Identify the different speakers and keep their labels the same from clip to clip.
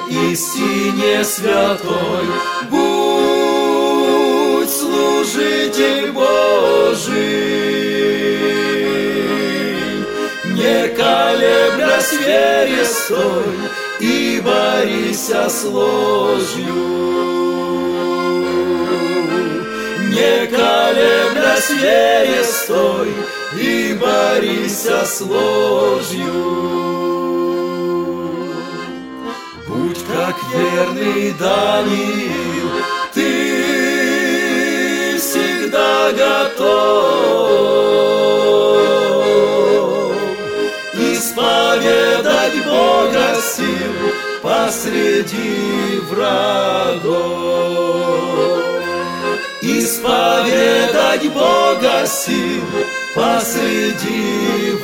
Speaker 1: истине святой. Будь служитель Божий, не колеблясь в вере стой и борися с ложью. Не колеблясь в вере стой и борися с ложью. Будь как верный Даниил, ты всегда готов исповедать Бога силу посреди врагов. Исповедать Бога силу посреди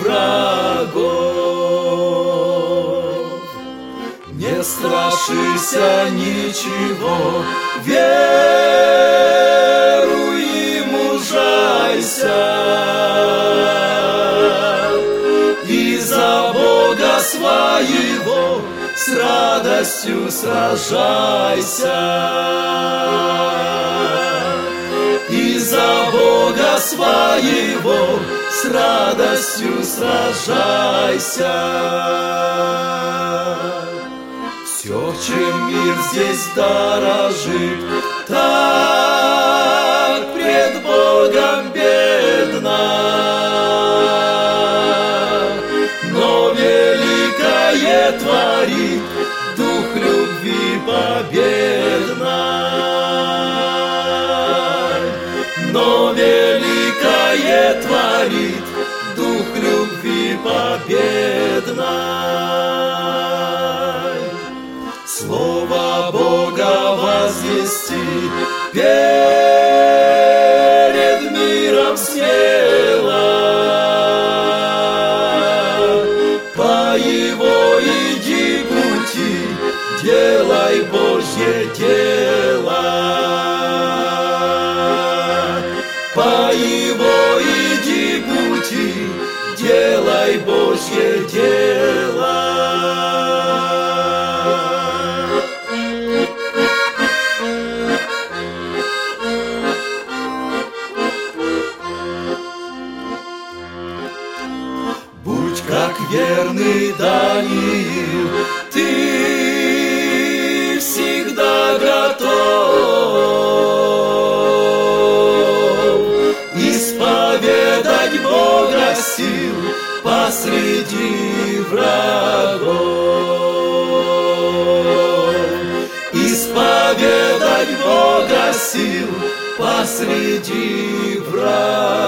Speaker 1: врагов. Не страшися ничего, веруй и мужайся, и за Бога своего с радостью сражайся. И за Бога своего с радостью сражайся. Все, чем мир здесь дорожит, так пред Богом бедно, но великое творит дух любви победно. Но великое творит дух любви победной. Слово Бога возвести перед миром смело, по его иди пути, делай Божье дело. По его иди пути, делай Божье дело. Будь как верный Даниил, ты всегда готов исповедать Бога силу посреди врагов. Исповедать Бога силу посреди врагов.